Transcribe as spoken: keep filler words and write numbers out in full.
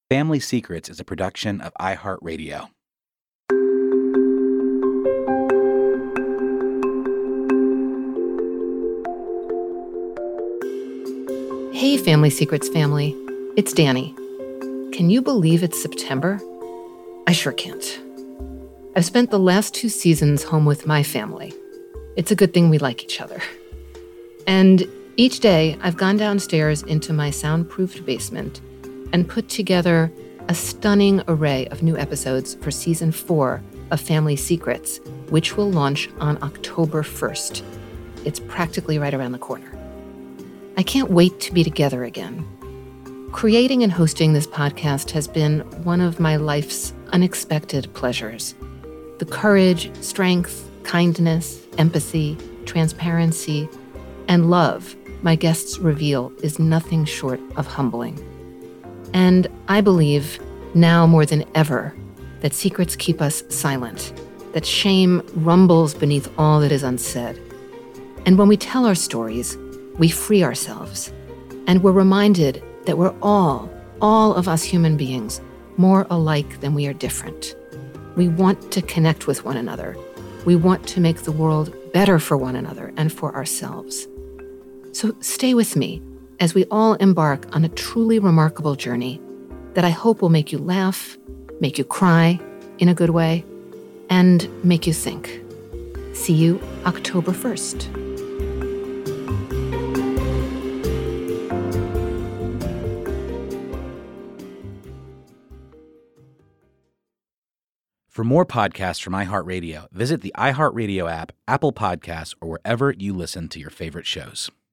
Family Secrets is a production of iHeartRadio. Hey, Family Secrets family. It's Danny. Can you believe it's September? I sure can't. I've spent the last two seasons home with my family. It's a good thing we like each other. And each day, I've gone downstairs into my soundproofed basement and put together a stunning array of new episodes for season four of Family Secrets, which will launch on October first. It's practically right around the corner. I can't wait to be together again. Creating and hosting this podcast has been one of my life's unexpected pleasures. The courage, strength, kindness, empathy, transparency, and love my guests reveal is nothing short of humbling. And I believe, now more than ever, that secrets keep us silent, that shame rumbles beneath all that is unsaid. And when we tell our stories, we free ourselves, and we're reminded that we're all, all of us human beings, more alike than we are different. We want to connect with one another. We want to make the world better for one another and for ourselves. So stay with me as we all embark on a truly remarkable journey that I hope will make you laugh, make you cry in a good way, and make you think. See you October first. For more podcasts from iHeartRadio, visit the iHeartRadio app, Apple Podcasts, or wherever you listen to your favorite shows.